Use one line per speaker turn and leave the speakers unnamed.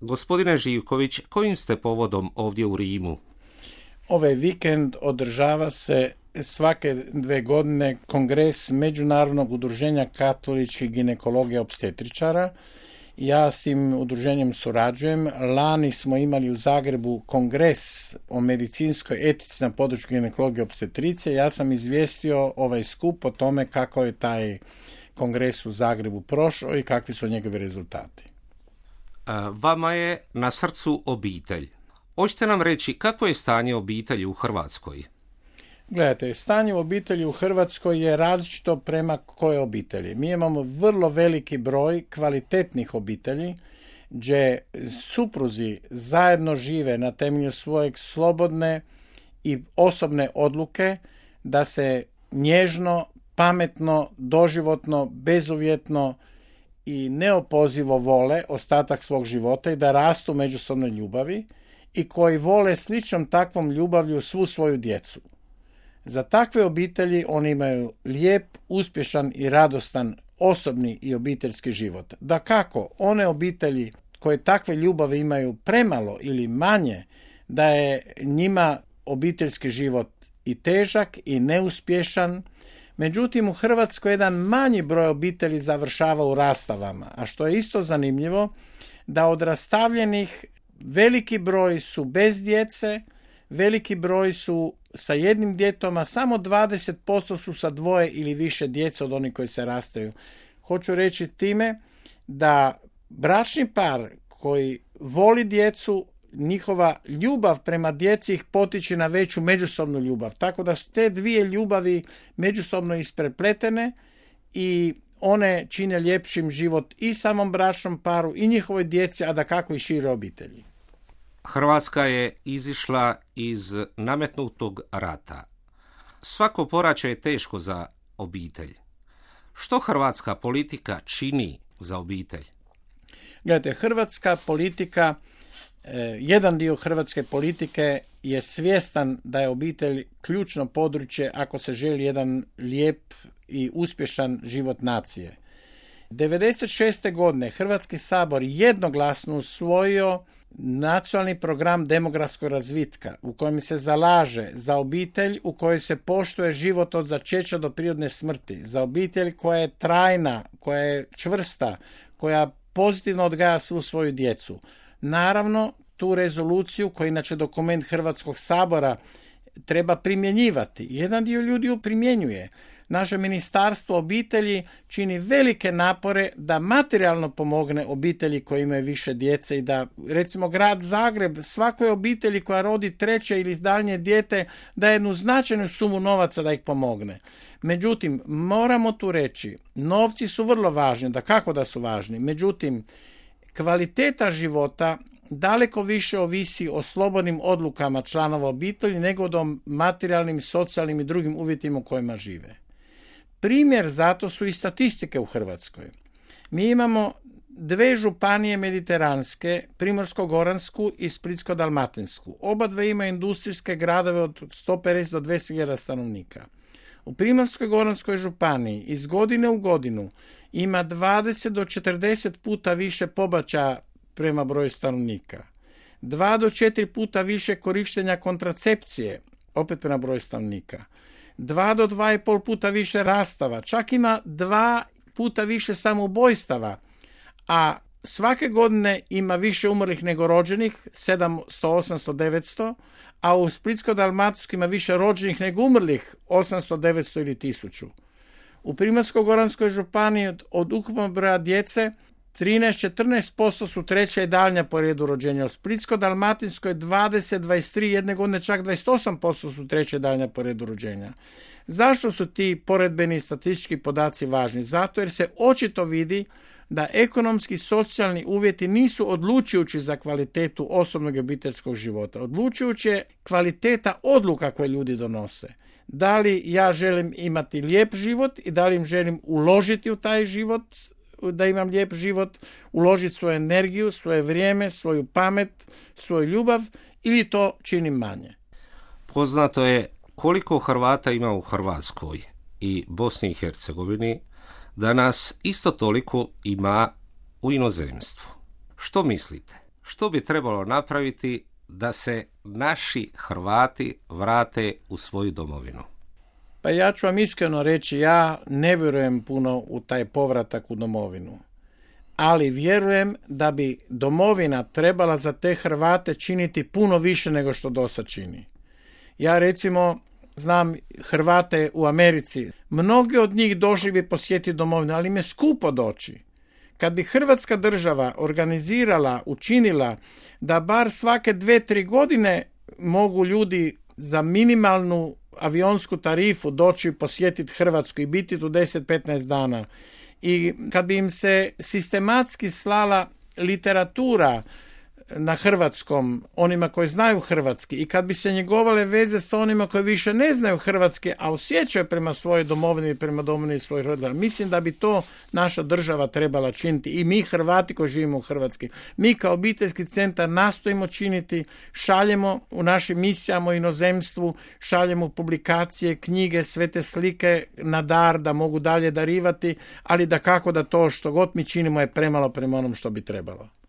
Gospodine Živković, kojim ste povodom ovdje u Rimu?
Ovaj vikend održava se svake 2 godine kongres Međunarodnog udruženja katoličkih ginekologa i opstetričara. Ja s tim udruženjem surađujem. Lani smo imali u Zagrebu kongres o medicinskoj etici na području ginekologije i opstetricije. Ja sam izvijestio ovaj skup o tome kako je taj kongres u Zagrebu prošao i kakvi su njegovi rezultati.
Vama je na srcu obitelj. Hoćete nam reći kakvo je stanje obitelji u Hrvatskoj?
Gledajte, stanje u obitelji u Hrvatskoj je različito prema koje obitelji. Mi imamo vrlo veliki broj kvalitetnih obitelji gdje supruzi zajedno žive na temelju svojeg slobodne i osobne odluke da se nježno, pametno, doživotno, bezuvjetno i neopozivo vole ostatak svog života i da rastu u međusobnoj ljubavi i koji vole sličnom takvom ljubavlju svu svoju djecu. Za takve obitelji oni imaju lijep, uspješan i radostan osobni i obiteljski život. Dakako, one obitelji koje takve ljubavi imaju premalo ili manje, da je njima obiteljski život i težak i neuspješan. Međutim, u Hrvatskoj jedan manji broj obitelji završava u rastavama, a što je isto zanimljivo, da od rastavljenih veliki broj su bez djece, veliki broj su sa jednim djetom, a samo 20% su sa 2 ili više djece od onih koji se rastaju. Hoću reći time da bračni par koji voli djecu, njihova ljubav prema djeci ih potiče na veću međusobnu ljubav. Tako da su te 2 ljubavi međusobno isprepletene i one čine ljepšim život i samom bračnom paru i njihovoj djeci, a dakako i šire obitelji.
Hrvatska je izišla iz nametnutog rata. Svako poraće je teško za obitelj. Što hrvatska politika čini za obitelj?
Gledajte, hrvatska politika, jedan dio hrvatske politike je svjestan da je obitelj ključno područje ako se želi jedan lijep i uspješan život nacije. 1996. godine Hrvatski sabor jednoglasno usvojio Nacionalni program demografskog razvitka u kojem se zalaže za obitelj u kojoj se poštuje život od začeća do prirodne smrti, za obitelj koja je trajna, koja je čvrsta, koja pozitivno odgaja svu svoju djecu. Naravno, tu rezoluciju, koja je inače dokument Hrvatskog sabora, treba primjenjivati. Jedan dio ljudi ju primjenjuje. Naše ministarstvo obitelji čini velike napore da materijalno pomogne obitelji koji imaju više djece i da, recimo, grad Zagreb svakoj obitelji koja rodi 3. ili daljnje dijete da jednu značajnu sumu novaca da ih pomogne. Međutim, moramo tu reći, novci su vrlo važni, dakako da su važni, međutim, kvaliteta života daleko više ovisi o slobodnim odlukama članova obitelji nego o materijalnim, socijalnim i drugim uvjetima u kojima žive. Primjer zato su i statistike u Hrvatskoj. Mi imamo 2 županije mediteranske, Primorsko-goransku i Splitsko-dalmatinsku. Oba dve imaju industrijske gradove od 150 do 200.000 stanovnika. U Primorsko-goranskoj županiji iz godine u godinu ima 20 do 40 puta više pobačaja prema broju stanovnika. 2 do 4 puta više korištenja kontracepcije, opet prema broju stanovnika. 2 do 2,5 puta više rastava, čak ima 2 puta više samoubojstava, a svake godine ima više umrlih nego rođenih, 700, 800, 900, a u Splitsko-dalmatinskoj ima više rođenih nego umrlih, 800, 900 ili 1000. U Primorsko-goranskoj županiji od ukupnog broja djece 13-14% su 3. i daljnja po redu rođenja. U Splitsko-dalmatinskoj 20, 23, jedne godine čak 28% su 3. i daljnja po redu rođenja. Zašto su ti poredbeni statistički podaci važni? Zato jer se očito vidi da ekonomski i socijalni uvjeti nisu odlučujući za kvalitetu osobnog i obiteljskog života. Odlučujući je kvaliteta odluka koje ljudi donose. Da li ja želim imati lijep život i da li im želim uložiti u taj život, da imam lijep život, uložiti svoju energiju, svoje vrijeme, svoju pamet, svoju ljubav ili to činim manje.
Poznato je koliko Hrvata ima u Hrvatskoj i Bosni i Hercegovini, da nas isto toliko ima u inozemstvu. Što mislite? što bi trebalo napraviti da se naši Hrvati vrate u svoju domovinu?
Pa ja ću vam iskreno reći, ja ne vjerujem puno u taj povratak u domovinu. Ali vjerujem da bi domovina trebala za te Hrvate činiti puno više nego što dosad čini. Ja recimo znam Hrvate u Americi. Mnogi od njih došli bi posjetiti domovinu, ali im je skupo doći. Kad bi Hrvatska država organizirala, učinila da bar svake 2-3 godine mogu ljudi za minimalnu avionsku tarifu doći posjetiti Hrvatsku i biti tu 10-15 dana, i kad bi im se sistematski slala literatura na hrvatskom, onima koji znaju hrvatski, i kad bi se njegovale veze sa onima koji više ne znaju hrvatski, a osjećaju prema svojoj domovini i prema domovini svojih roditelja, mislim da bi to naša država trebala činiti, i mi Hrvati koji živimo u Hrvatskoj. Mi kao obiteljski centar nastojimo činiti, šaljemo u našim misijama u inozemstvu, šaljemo publikacije, knjige, sve te slike na dar da mogu dalje darivati, ali da kako da to što god mi činimo je premalo prema onom što bi trebalo.